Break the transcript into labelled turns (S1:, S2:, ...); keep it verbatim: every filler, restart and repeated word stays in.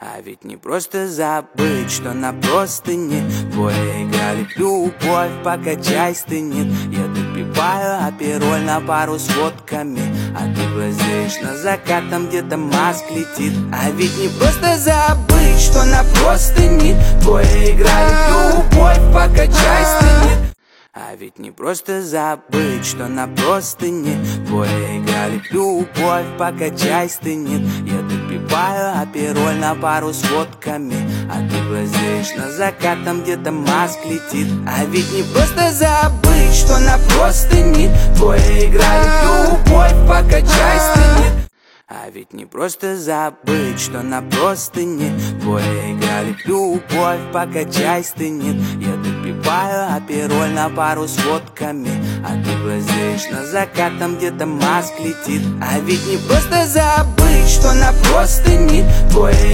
S1: А ведь не просто забыть, что на простыне двое играли в любовь, покачай стынет. Я допиваю апероль на пару с водками, а ты глазеешь на закат, там где-то Маск летит. А ведь не просто забыть, что на простыне двое играли в любовь, покачай стынет. А ведь не просто забыть, что на простыне двое играли в любовь, покачай стынет. Я допиваю апероль на пару с водками, а ты глазеешь на закат, там где-то Маск летит. А ведь не просто забыть, что на простыне двое играли в любовь, покачай стынет. А ведь не просто забыть, что на простыне двое играли в любовь, покачай стынет. Я допиваю апероль на пару с водками, а ты глазеешь на закат, там где-то Маск летит. А ведь не просто забыть, что на простыне двое